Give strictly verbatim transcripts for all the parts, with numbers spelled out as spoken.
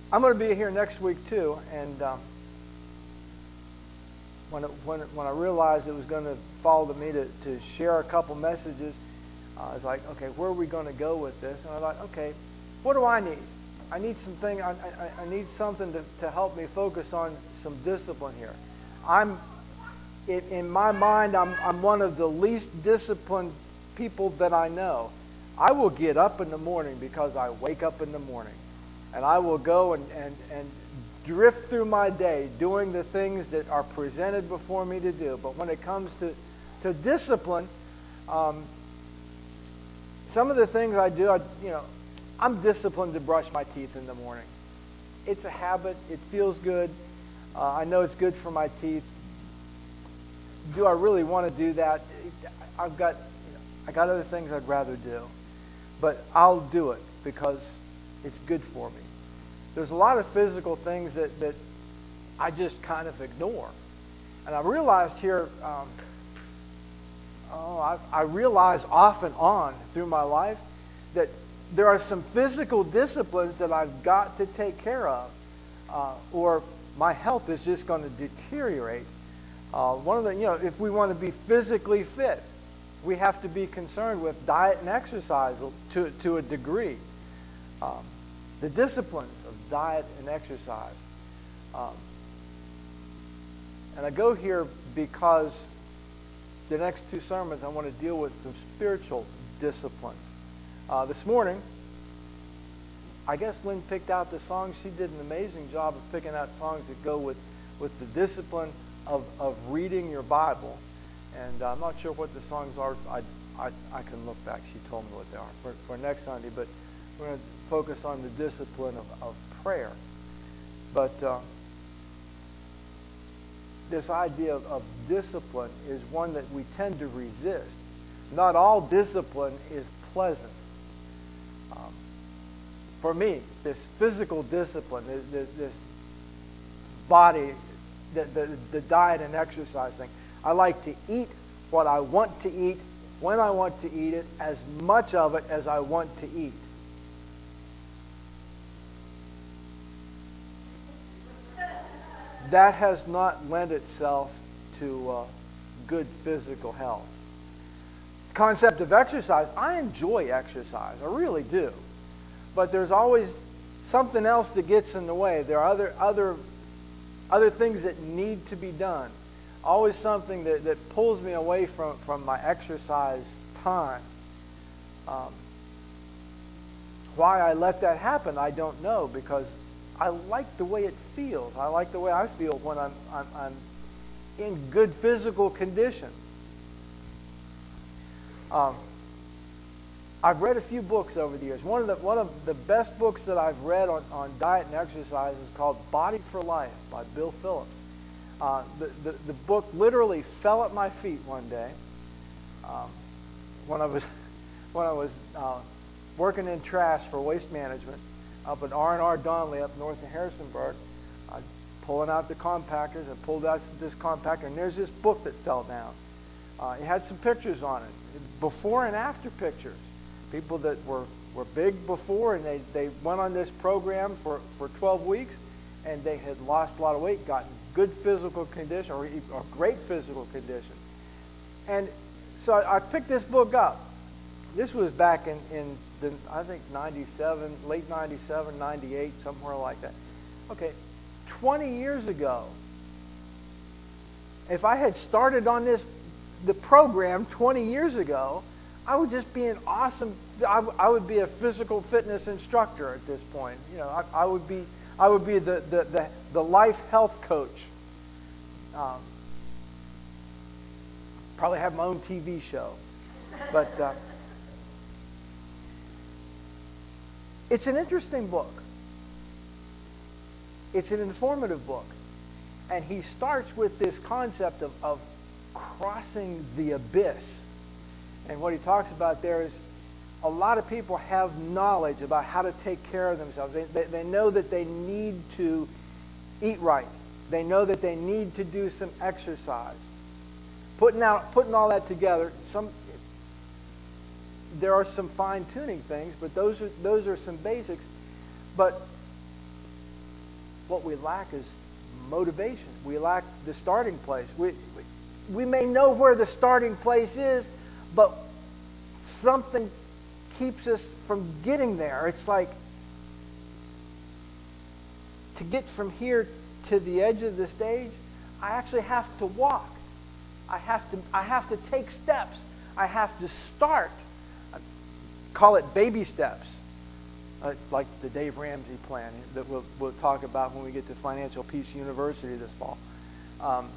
I'm going to be here next week too, and um, when it, when it, when I realized it was going to fall to me to, to share a couple messages, uh, I was like, okay, where are we going to go with this? And I thought, okay, what do I need? I need something. I, I, I need something to, to help me focus on some discipline here. I'm in, in my mind, I'm I'm one of the least disciplined people that I know. I will get up in the morning because I wake up in the morning. And I will go and, and, and drift through my day doing the things that are presented before me to do. But when it comes to, to discipline, um, some of the things I do, I, you know, I'm disciplined to brush my teeth in the morning. It's a habit. It feels good. Uh, I know it's good for my teeth. Do I really want to do that? I've got, you know, I got other things I'd rather do. But I'll do it because it's good for me. There's a lot of physical things that, that I just kind of ignore. And I realized here, um, oh, I, I realize off and on through my life that there are some physical disciplines that I've got to take care of, uh, or my health is just going to deteriorate. Uh, one of the, you know, if we want to be physically fit, we have to be concerned with diet and exercise to to a degree. Um, the disciplines of diet and exercise. Um, and I go here because the next two sermons I want to deal with some spiritual disciplines. Uh, this morning, I guess Lynn picked out the songs. She did an amazing job of picking out songs that go with, with the discipline of, of reading your Bible. And uh, I'm not sure what the songs are. I, I, I can look back. She told me what they are for, for next Sunday. But we're going to focus on the discipline of, of prayer. But uh, this idea of, of discipline is one that we tend to resist. Not all discipline is pleasant. Um, for me, this physical discipline, this, this body, the, the, the diet and exercise thing, I like to eat what I want to eat, when I want to eat it, as much of it as I want to eat. That has not lent itself to uh, good physical health. The concept of exercise, I enjoy exercise, I really do. But there's always something else that gets in the way. There are other other other things that need to be done. Always something that, that pulls me away from, from my exercise time. Um, why I let that happen, I don't know, because I like the way it feels. I like the way I feel when I'm, I'm, I'm in good physical condition. Um, I've read a few books over the years. One of the one of the best books that I've read on, on diet and exercise is called Body for Life by Bill Phillips. Uh, the, the the book literally fell at my feet one day um, when I was when I was uh, working in trash for waste management up at R and R Donnelly up north of Harrisonburg. I pulling out the compactors. I pulled out this compactor, and there's this book that fell down. Uh, it had some pictures on it, before and after pictures. People that were, were big before, and they, they went on this program for, for twelve weeks, and they had lost a lot of weight, gotten good physical condition, or, or great physical condition. And so I, I picked this book up. This was back in, in the, I think, ninety-seven, late ninety-seven, ninety-eight, somewhere like that. Okay, twenty years ago, if I had started on this, the program twenty years ago, I would just be an awesome, I, I would be a physical fitness instructor at this point. You know, I, I would be, I would be the, the, the, the life health coach. Um, probably have my own T V show. But uh, it's an interesting book. It's an informative book. And he starts with this concept of, of crossing the abyss. And what he talks about there is a lot of people have knowledge about how to take care of themselves. They, they, they know that they need to eat right. They know that they need to do some exercise. Putting out, putting all that together, some there are some fine-tuning things, but those are those are some basics. But what we lack is motivation. We lack the starting place. We, we, we may know where the starting place is, but something keeps us from getting there. It's like to get from here to the edge of the stage, I actually have to walk. I have to I have to take steps. I have to start. I call it baby steps. Uh, like the Dave Ramsey plan that we'll, we'll talk about when we get to Financial Peace University this fall. Um,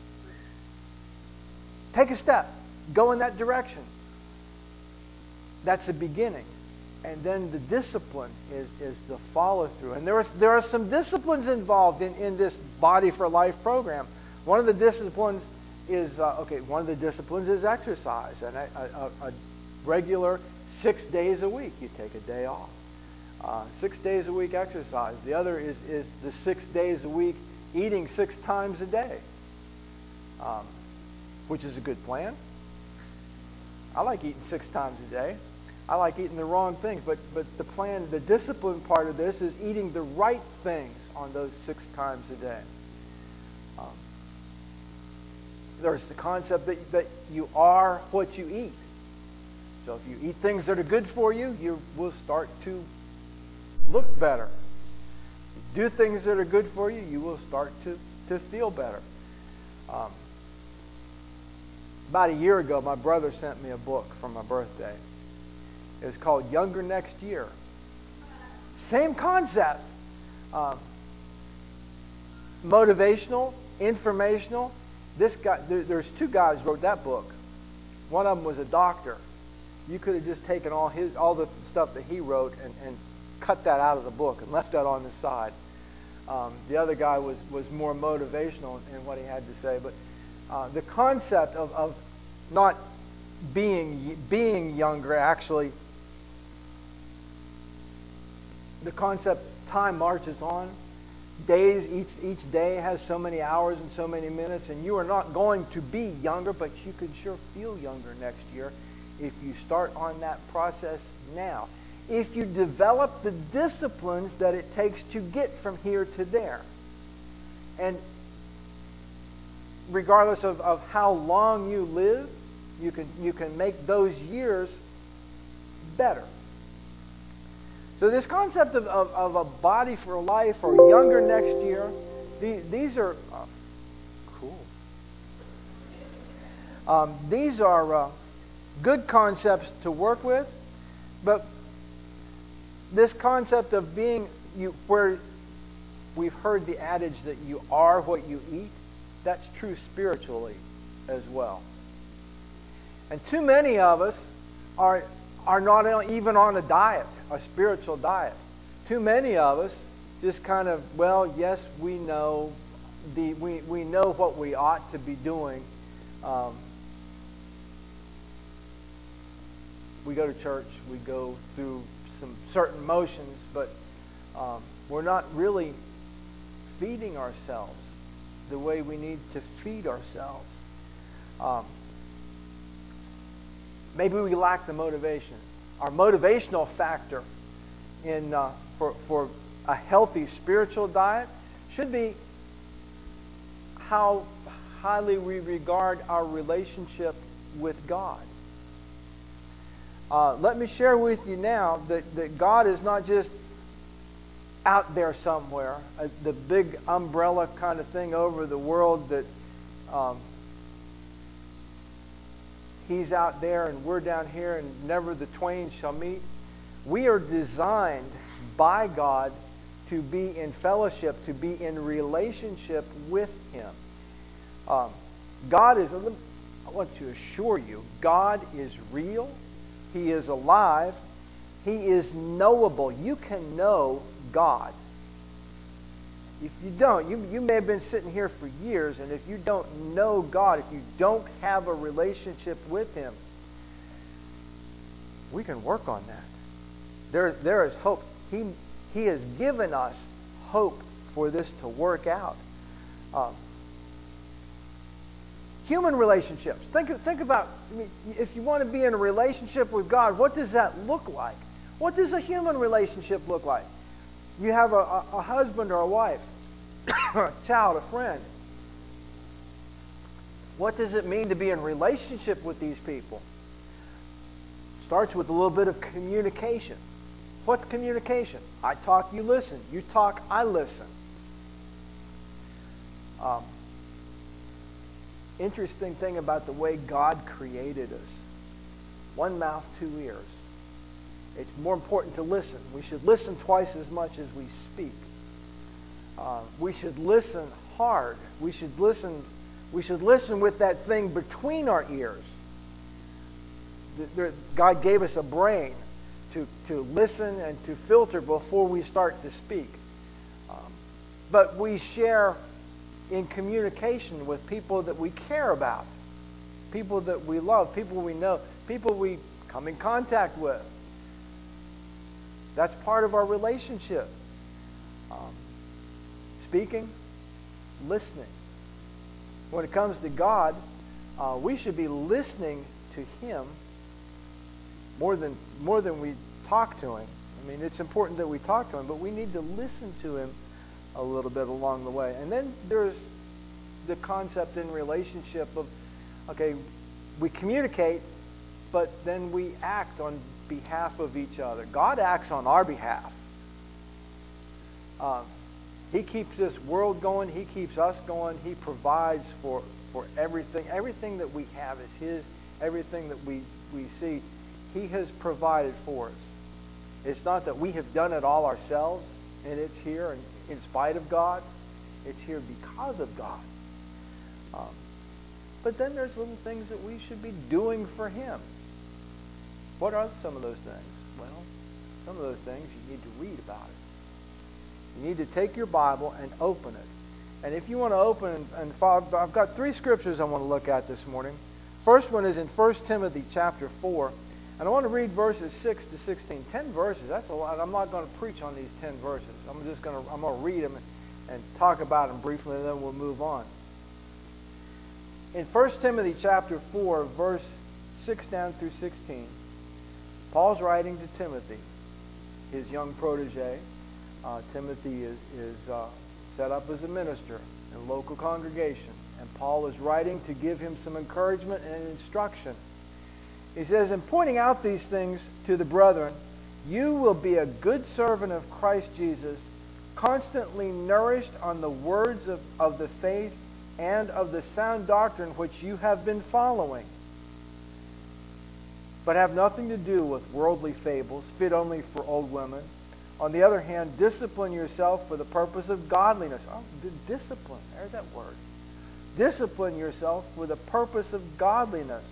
take a step. Go in that direction. That's the beginning. And then the discipline is, is the follow-through. And there, is, there are some disciplines involved in, in this Body for Life program. One of the disciplines is, uh, okay, one of the disciplines is exercise. And a, a, a regular six days a week, you take a day off. Uh, six days a week exercise. The other is, is the six days a week eating six times a day, um, which is a good plan. I like eating six times a day. I like eating the wrong things, but, but the plan, the discipline part of this is eating the right things on those six times a day. Um, there's the concept that, that you are what you eat. So if you eat things that are good for you, you will start to look better. If you do things that are good for you, you will start to, to feel better. Um, about a year ago, my brother sent me a book for my birthday. It was called Younger Next Year. Same concept. Um, motivational, informational. This guy, there, there's two guys who wrote that book. One of them was a doctor. You could have just taken all his, all the stuff that he wrote and, and cut that out of the book and left that on the side. Um, the other guy was, was more motivational in, in what he had to say. But uh, the concept of, of not being being younger, actually, the concept time marches on. Days, each each day has so many hours and so many minutes, and you are not going to be younger, but you can sure feel younger next year if you start on that process now. If you develop the disciplines that it takes to get from here to there. And regardless of, of how long you live, you can you can make those years better. So this concept of, of, of a body for life or younger next year, these, these are uh, cool. Um, these are uh, good concepts to work with, but this concept of being you, where we've heard the adage that you are what you eat, that's true spiritually as well. And too many of us are are not even on a diet, a spiritual diet. Too many of us just kind of, well, yes, we know the we, we know what we ought to be doing. Um, we go to church, we go through some certain motions, but um, we're not really feeding ourselves the way we need to feed ourselves. Um, maybe we lack the motivation. Our motivational factor in uh, for for a healthy spiritual diet should be how highly we regard our relationship with God. Uh, let me share with you now that, that God is not just out there somewhere, uh, the big umbrella kind of thing over the world that um, He's out there and we're down here and never the twain shall meet. We are designed by God to be in fellowship, to be in relationship with Him. Um, God is, I want to assure you, God is real. He is alive. He is knowable. You can know God. If you don't, you, you may have been sitting here for years, and if you don't know God, if you don't have a relationship with Him, we can work on that. There, there is hope. He, he has given us hope for this to work out. Um, human relationships. Think, think about, I mean, if you want to be in a relationship with God, what does that look like? What does a human relationship look like? You have a, a, a husband or a wife. a child, a friend. What does it mean to be in relationship with these people? Starts with a little bit of communication. What's communication? I talk, you listen. You talk, I listen. Um, interesting thing about the way God created us. One mouth, two ears. It's more important to listen. We should listen twice as much as we speak. Uh, we should listen hard. We should listen. We should listen with that thing between our ears. The, the, God gave us a brain to to listen and to filter before we start to speak. Um, but we share in communication with people that we care about, people that we love, people we know, people we come in contact with. That's part of our relationship. Um, speaking, listening. When it comes to God, uh, we should be listening to Him more than more than we talk to Him. I mean, it's important that we talk to Him, but we need to listen to Him a little bit along the way. And then there's the concept in relationship of, okay, we communicate, but then we act on behalf of each other. God acts on our behalf. Um, he keeps this world going. He keeps us going. He provides for, for everything. Everything that we have is His. Everything that we, we see, He has provided for us. It's not that we have done it all ourselves, and it's here and in spite of God. It's here because of God. Um, but then there's little things that we should be doing for Him. What are some of those things? Well, some of those things you need to read about it. You need to take your Bible and open it. And if you want to open and follow, I've got three scriptures I want to look at this morning. First one is in First Timothy chapter four. And I want to read verses six to sixteen. Ten verses, that's a lot. I'm not going to preach on these ten verses. I'm just going to, I'm going to read them and, and talk about them briefly, and then we'll move on. In First Timothy chapter four, verse six down through sixteen, Paul's writing to Timothy, his young protege. Uh, Timothy is, is uh, set up as a minister in a local congregation. And Paul is writing to give him some encouragement and instruction. He says, in pointing out these things to the brethren, you will be a good servant of Christ Jesus, constantly nourished on the words of, of the faith and of the sound doctrine which you have been following. But have nothing to do with worldly fables, fit only for old women. On the other hand, discipline yourself for the purpose of godliness. Oh, discipline. There's that word. Discipline yourself for the purpose of godliness.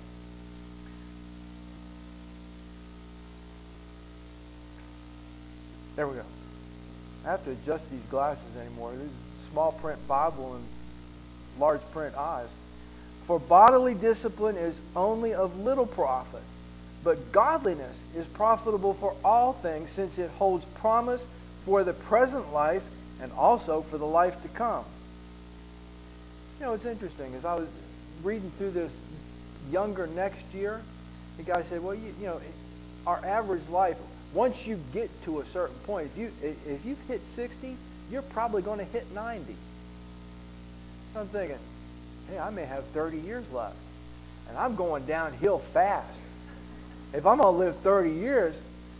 There we go. I have to adjust these glasses anymore. This is small print Bible and large print eyes. For bodily discipline is only of little profit, but godliness is profitable for all things, since it holds promise for the present life and also for the life to come. You know, it's interesting. As I was reading through this younger next year, the guy said, well, you, you know, our average life, once you get to a certain point, if you if you've hit sixty, you're probably going to hit ninety. So I'm thinking, hey, I may have thirty years left, and I'm going downhill fast. If I'm going to live thirty years,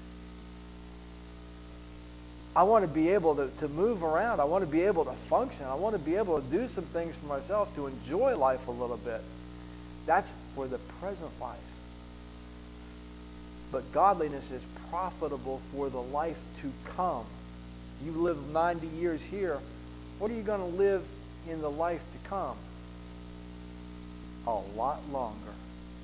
I want to be able to, to move around. I want to be able to function. I want to be able to do some things for myself to enjoy life a little bit. That's for the present life. But godliness is profitable for the life to come. You live ninety years here. What are you going to live in the life to come? A lot longer.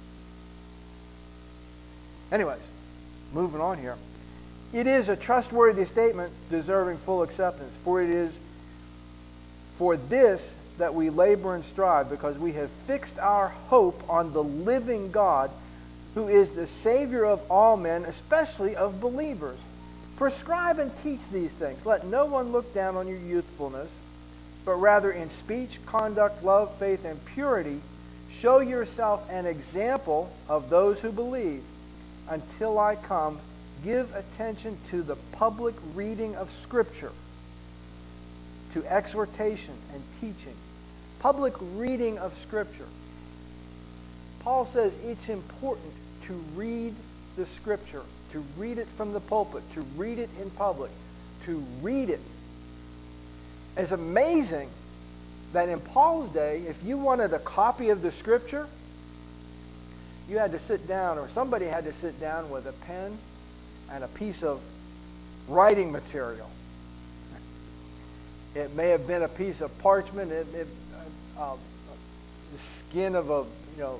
Anyways, moving on here. It is a trustworthy statement deserving full acceptance, for it is for this that we labor and strive, because we have fixed our hope on the living God, who is the Savior of all men, especially of believers. Prescribe and teach these things. Let no one look down on your youthfulness, but rather in speech, conduct, love, faith, and purity, show yourself an example of those who believe. Until I come, give attention to the public reading of Scripture, to exhortation and teaching. Public reading of Scripture. Paul says it's important to read the Scripture, to read it from the pulpit, to read it in public, to read it. It's amazing that in Paul's day, if you wanted a copy of the Scripture, you had to sit down, or somebody had to sit down with a pen and a piece of writing material. It may have been a piece of parchment, it, it, uh, uh, the skin of a, you know,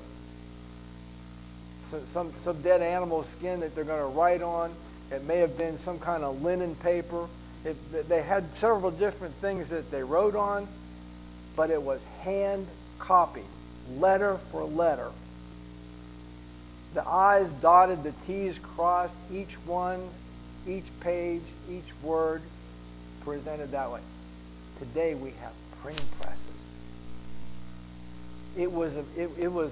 some some dead animal skin that they're going to write on. It may have been some kind of linen paper. It, they had several different things that they wrote on, but it was hand copied, letter for letter. The I's dotted, the T's crossed, each one, each page, each word presented that way. Today we have printing presses. It was a, it, it was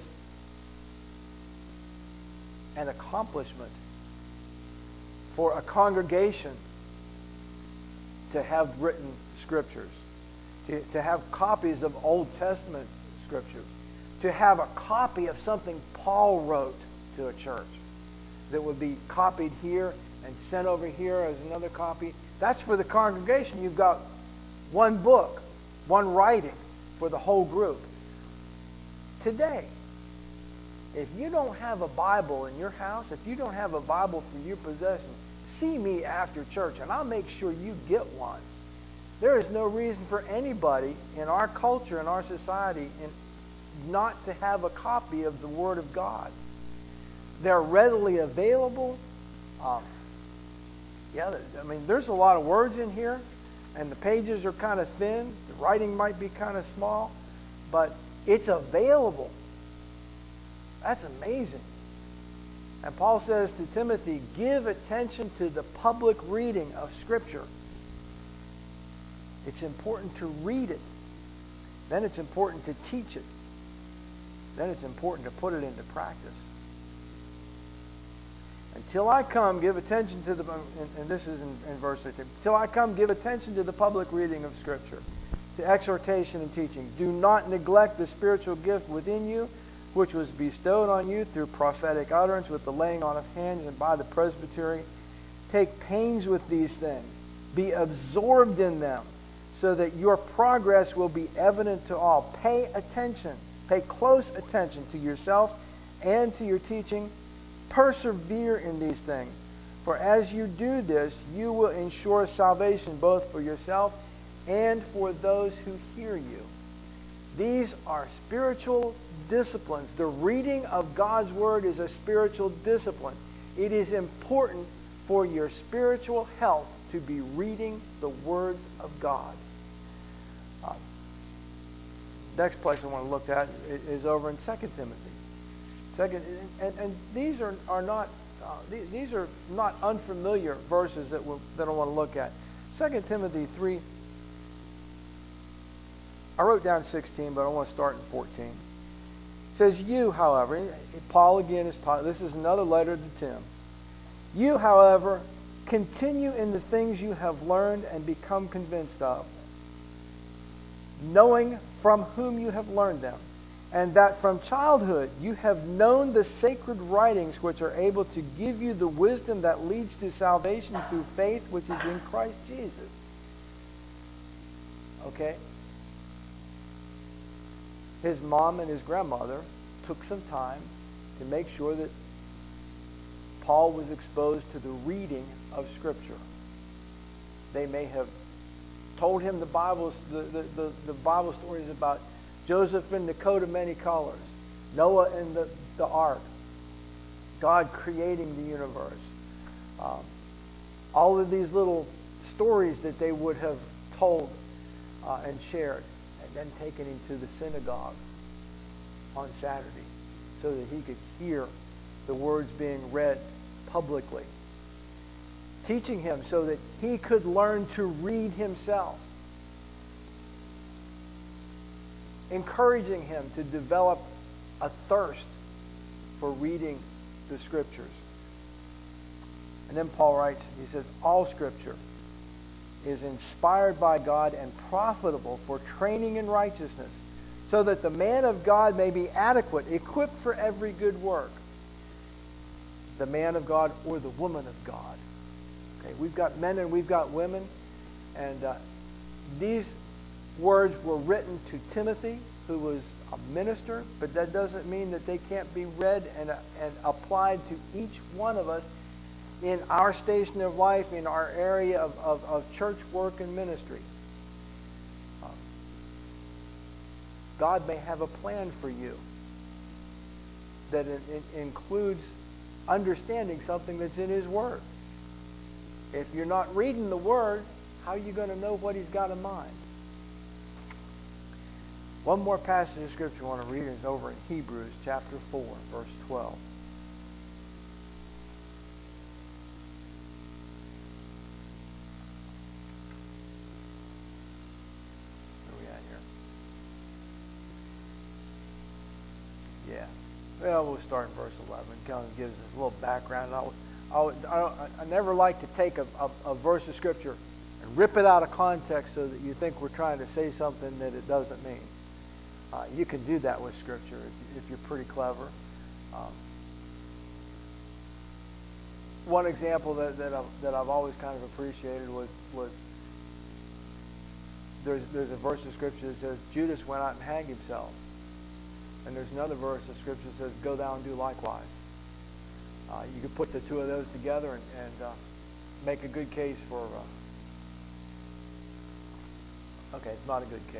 an accomplishment for a congregation to have written scriptures, to, to have copies of Old Testament scriptures, to have a copy of something Paul wrote to a church that would be copied here and sent over here as another copy. That's for the congregation. You've got one book, one writing for the whole group. Today, if you don't have a Bible in your house, if you don't have a Bible for your possession, see me after church and I'll make sure you get one. There is no reason for anybody in our culture, in our society, in, not to have a copy of the Word of God. They're readily available. Um, yeah, I mean, there's a lot of words in here, and the pages are kind of thin. The writing might be kind of small, but it's available. That's amazing. And Paul says to Timothy, give attention to the public reading of Scripture. It's important to read it. Then it's important to teach it. Then it's important to put it into practice. Until I come, give attention to the, and this is in, in verse thirteen, until I come, give attention to the public reading of Scripture, to exhortation and teaching. Do not neglect the spiritual gift within you, which was bestowed on you through prophetic utterance with the laying on of hands and by the presbytery. Take pains with these things. Be absorbed in them, so that your progress will be evident to all. Pay attention. Pay close attention to yourself and to your teaching. Persevere in these things. For as you do this, you will ensure salvation both for yourself and for those who hear you. These are spiritual disciplines. The reading of God's Word is a spiritual discipline. It is important for your spiritual health to be reading the words of God. Uh, next place I want to look at is over in Second Timothy. Second, and, and these are are not uh, these, these are not unfamiliar verses that we'll, that I want to look at. Second Timothy three. I wrote down sixteen, but I want to start in fourteen. It says, "You, however," Paul again is taught. This is another letter to Tim. "You, however, continue in the things you have learned and become convinced of, knowing from whom you have learned them, and that from childhood you have known the sacred writings which are able to give you the wisdom that leads to salvation through faith which is in Christ Jesus." Okay? His mom and his grandmother took some time to make sure that Paul was exposed to the reading of Scripture. They may have told him the Bible, the, the, the, the Bible stories about Joseph in the coat of many colors, Noah in the, the ark, God creating the universe. Um, all of these little stories that they would have told uh, and shared, and then taken him to the synagogue on Saturday so that he could hear the words being read publicly. Teaching him so that he could learn to read himself. Encouraging him to develop a thirst for reading the Scriptures. And then Paul writes, he says, all Scripture is inspired by God and profitable for training in righteousness, so that the man of God may be adequate, equipped for every good work. The man of God or the woman of God. Okay, we've got men and we've got women, and uh, these words were written to Timothy, who was a minister, but that doesn't mean that they can't be read and, uh, and applied to each one of us in our station of life, in our area of, of, of church work and ministry. Uh, God may have a plan for you that it, it includes understanding something that's in His Word. If you're not reading the Word, how are you going to know what He's got in mind? One more passage of Scripture I want to read is over in Hebrews chapter four, verse twelve. Where are we at here? Yeah. Well, we'll start in verse eleven. It kind of gives us a little background. I, I, I, I never like to take a, a, a verse of Scripture and rip it out of context so that you think we're trying to say something that it doesn't mean. Uh, you can do that with Scripture if, if you're pretty clever. Um, one example that, that, I've, that I've always kind of appreciated was, was there's, there's a verse of Scripture that says, Judas went out and hanged himself. And there's another verse of Scripture that says, go thou and do likewise. Uh, you could put the two of those together and, and uh, make a good case for... Uh, okay, it's not a good case.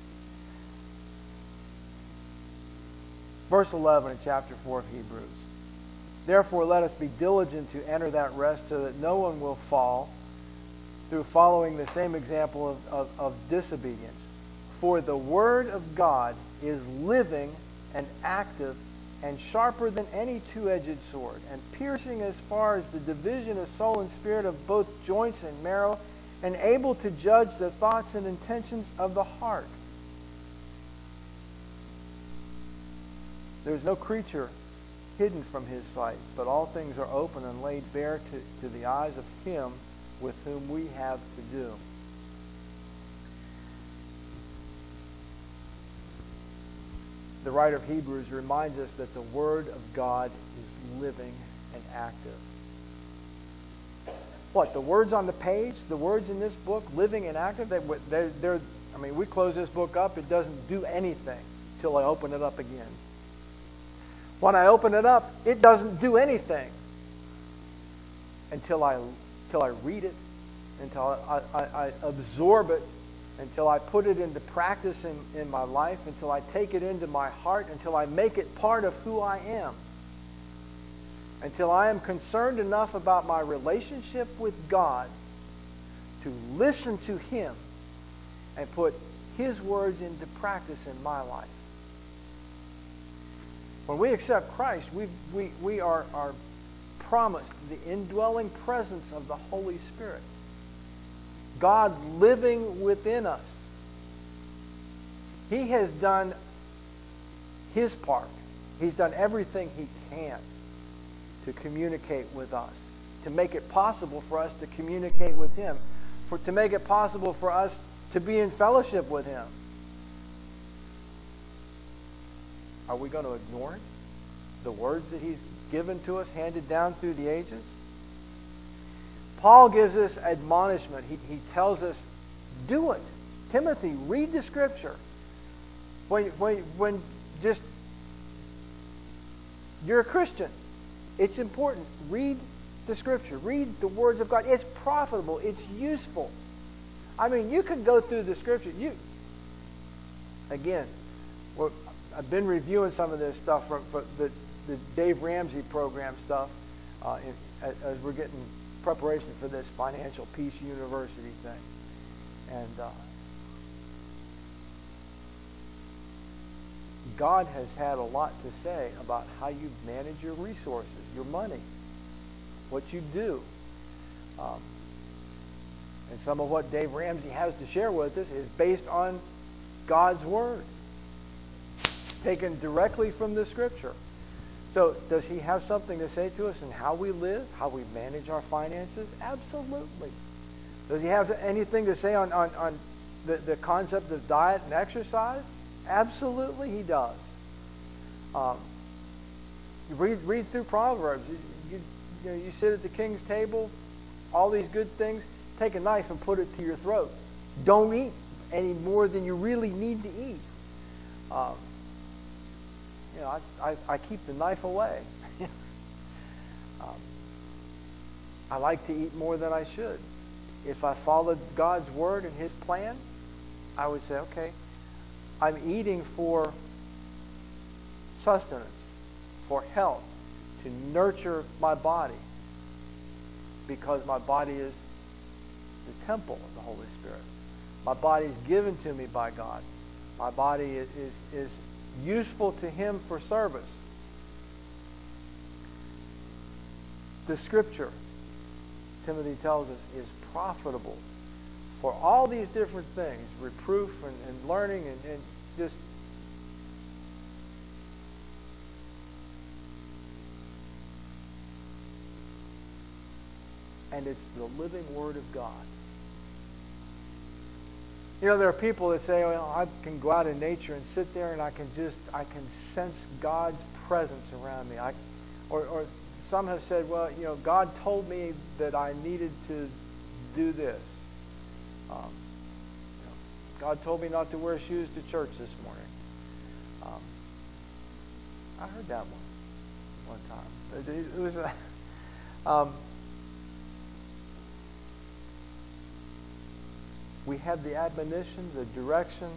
Verse eleven in chapter four of Hebrews. Therefore let us be diligent to enter that rest, so that no one will fall through following the same example of, of, of disobedience. For the Word of God is living and active and sharper than any two-edged sword, and piercing as far as the division of soul and spirit, of both joints and marrow, and able to judge the thoughts and intentions of the heart. There is no creature hidden from His sight, but all things are open and laid bare to, to the eyes of Him with whom we have to do. The writer of Hebrews reminds us that the Word of God is living and active. What, the words on the page, the words in this book, living and active, they, they're, they're, I mean, we close this book up, it doesn't do anything until I open it up again. When I open it up, it doesn't do anything until I, until I read it, until I, I, I absorb it, until I put it into practice in, in my life, until I take it into my heart, until I make it part of who I am. Until I am concerned enough about my relationship with God to listen to Him and put His words into practice in my life. When we accept Christ, we, we, we are, are promised the indwelling presence of the Holy Spirit. God living within us. He has done His part. He's done everything He can to communicate with us, to make it possible for us to communicate with Him, for, to make it possible for us to be in fellowship with Him. Are we going to ignore it? The words that He's given to us, handed down through the ages? Paul gives us admonishment. He, he tells us, do it. Timothy, read the Scripture. When, when, when just, you're a Christian, it's important. Read the Scripture. Read the words of God. It's profitable. It's useful. I mean, you could go through the Scripture. You, again, we're, I've been reviewing some of this stuff from, from the, the Dave Ramsey program stuff uh, in, as, as we're getting preparation for this Financial Peace University thing. And uh, God has had a lot to say about how you manage your resources, your money, what you do. Um, and some of what Dave Ramsey has to share with us is based on God's Word, taken directly from the Scripture. So, does He have something to say to us in how we live, how we manage our finances? Absolutely. Does he have anything to say on, on, on the, the concept of diet and exercise? Absolutely he does. Um, you read, read through Proverbs. You, you, you, know, you sit at the king's table, all these good things, take a knife and put it to your throat. Don't eat any more than you really need to eat. Um, you know, I, I, I keep the knife away. um, I like to eat more than I should. If I followed God's word and His plan, I would say, okay, I'm eating for sustenance, for health, to nurture my body, because my body is the temple of the Holy Spirit. My body is given to me by God. My body is, is, is useful to Him for service. The Scripture, Timothy tells us, is profitable for all these different things, reproof and, and learning and, and just and it's the living Word of God. You know, there are people that say, well, I can go out in nature and sit there and I can just, I can sense God's presence around me. I, or, or some have said, well, you know, God told me that I needed to do this. Um, you know, God told me not to wear shoes to church this morning. Um, I heard that one one time. It, it was a, um, we have the admonition, the direction.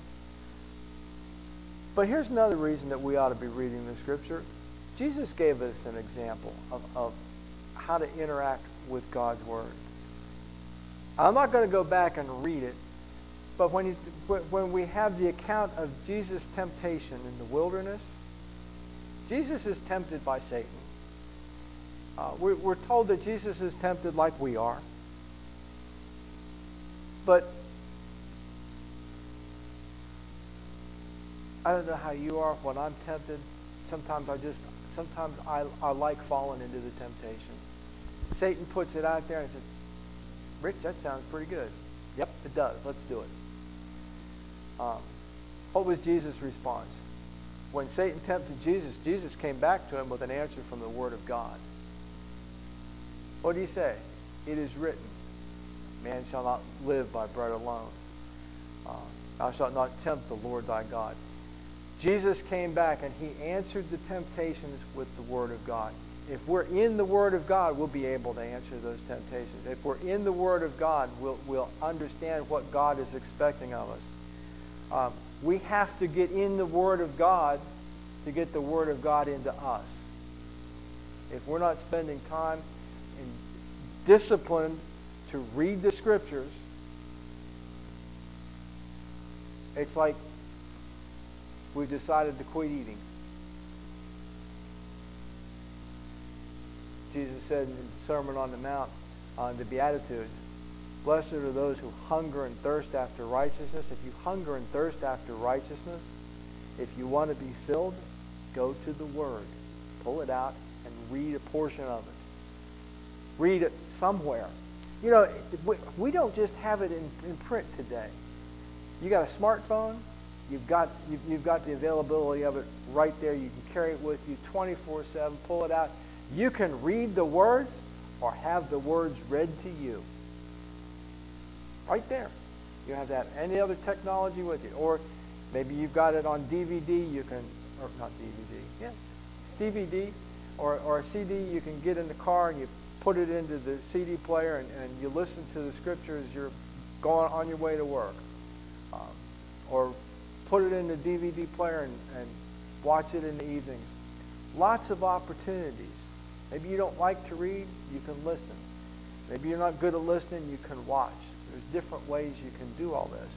But here's another reason that we ought to be reading the Scripture. Jesus gave us an example of, of how to interact with God's Word. I'm not going to go back and read it, but when, you, when we have the account of Jesus' temptation in the wilderness, Jesus is tempted by Satan. Uh, we're, we're told that Jesus is tempted like we are. But I don't know how you are. When I'm tempted, sometimes I just, sometimes I, I like falling into the temptation. Satan puts it out there and says, Rich, that sounds pretty good. Yep, it does. Let's do it. Um, what was Jesus' response? When Satan tempted Jesus, Jesus came back to him with an answer from the Word of God. What did he say? It is written, man shall not live by bread alone. Uh, thou shalt not tempt the Lord thy God. Jesus came back and He answered the temptations with the Word of God. If we're in the Word of God, we'll be able to answer those temptations. If we're in the Word of God, we'll, we'll understand what God is expecting of us. Um, we have to get in the Word of God to get the Word of God into us. If we're not spending time and disciplined to read the Scriptures, it's like we've decided to quit eating. Jesus said in the Sermon on the Mount, on the Beatitudes, blessed are those who hunger and thirst after righteousness. If you hunger and thirst after righteousness, if you want to be filled, go to the Word. Pull it out and read a portion of it. Read it somewhere. You know, we don't just have it in, in print today. You got a smartphone, you've got, you've, you've got the availability of it right there. You can carry it with you twenty-four seven, pull it out. You can read the words or have the words read to you. Right there. You have that. Any other technology with you. Or maybe you've got it on D V D, you can, or not D V D, yeah, D V D or, or a C D you can get in the car and you put it into the C D player and, and you listen to the Scripture as you're going on your way to work. Um, or put it in the D V D player and, and watch it in the evenings. Lots of opportunities. Maybe you don't like to read, you can listen. Maybe you're not good at listening, you can watch. There's different ways you can do all this.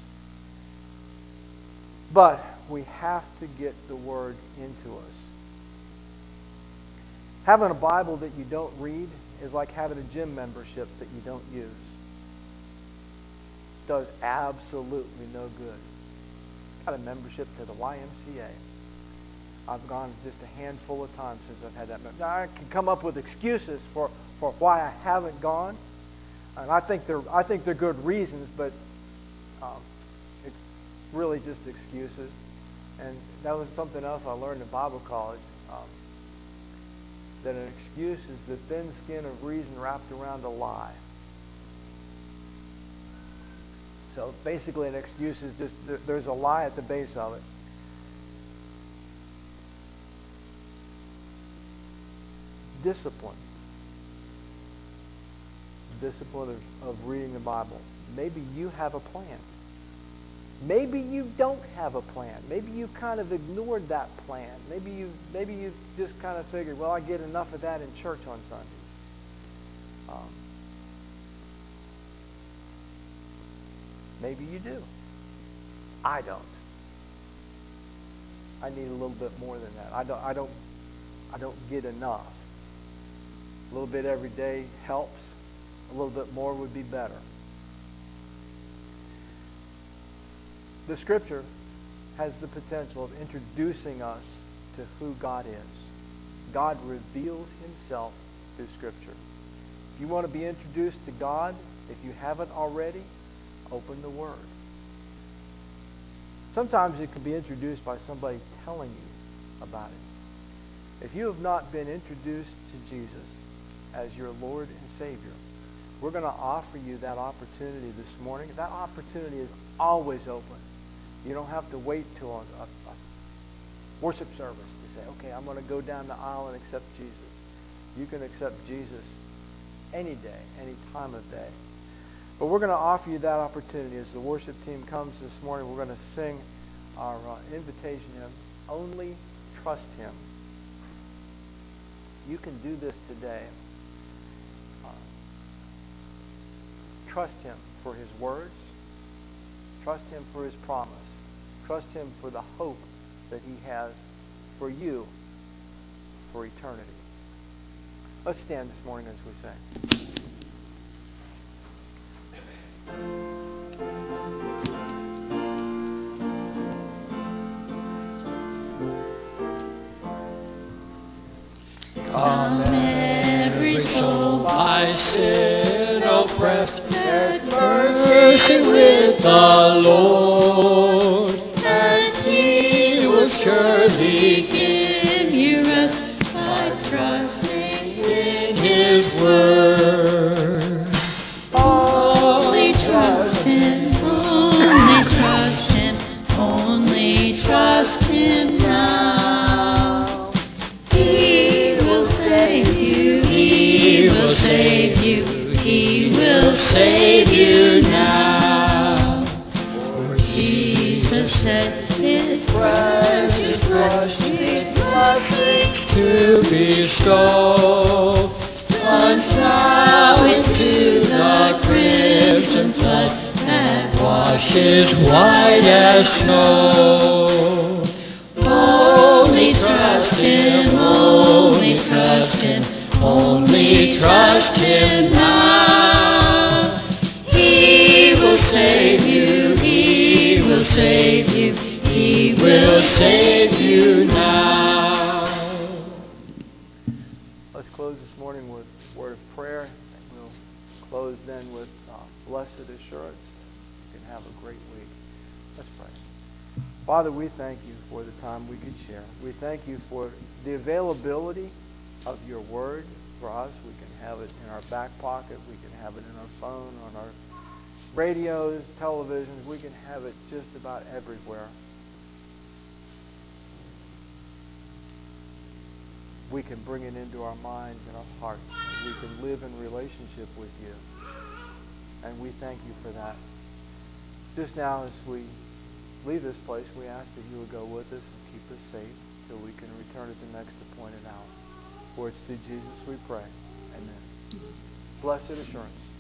But we have to get the Word into us. Having a Bible that you don't read is like having a gym membership that you don't use. It does absolutely no good. Got a membership to the Y M C A. I've gone just a handful of times since I've had that membership. Now, I can come up with excuses for, for why I haven't gone. And I think they're I think they're good reasons, but um, it's really just excuses. And that was something else I learned in Bible college. Um, that an excuse is the thin skin of reason wrapped around a lie. So basically, an excuse is just there's a lie at the base of it. Discipline. Discipline of, of reading the Bible. Maybe you have a plan. Maybe you don't have a plan. Maybe you kind of ignored that plan. Maybe you maybe you just kind of figured, well, I get enough of that in church on Sundays. Um, maybe you do. I don't. I need a little bit more than that. I don't. I don't. I don't get enough. A little bit every day helps. A little bit more would be better. The Scripture has the potential of introducing us to who God is. God reveals Himself through Scripture. If you want to be introduced to God, if you haven't already, open the Word. Sometimes it can be introduced by somebody telling you about it. If you have not been introduced to Jesus as your Lord and Savior, we're going to offer you that opportunity this morning. That opportunity is always open. You don't have to wait till a, a, a worship service to say, okay, I'm going to go down the aisle and accept Jesus. You can accept Jesus any day, any time of day. But we're going to offer you that opportunity as the worship team comes this morning. We're going to sing our uh, invitation hymn, Only Trust Him. You can do this today. Uh, trust Him for His words. Trust Him for His promise. Trust Him for the hope that He has for you for eternity. Let's stand this morning as we sing. Come every soul by sin oppressed, there's mercy with the Lord, and He will surely give you rest by trusting in His word. Only trust Him, only trust Him, only trust Him now. He will save you, He will save you, He will save you now. For Jesus said His precious blood, His blessings to bestow. Plunge now into the crimson flood that washes white as snow. Only trust Him, only trust Him, only trust Him now. He will save you, He will save you, He will save you now. Let's close this morning with a word of prayer. We'll close then with uh, blessed assurance. You can have a great week. Let's pray. Father, we thank you for the time we could share. We thank you for the availability of your word for us. We can have it in our back pocket. We can have it in our phone, on our radios, televisions. We can have it just about everywhere. We can bring it into our minds and our hearts. We can live in relationship with you. And we thank you for that. Just now as we leave this place, we ask that you would go with us and keep us safe till we can return at the next appointed hour. For it's through Jesus we pray. Amen. Blessed assurance.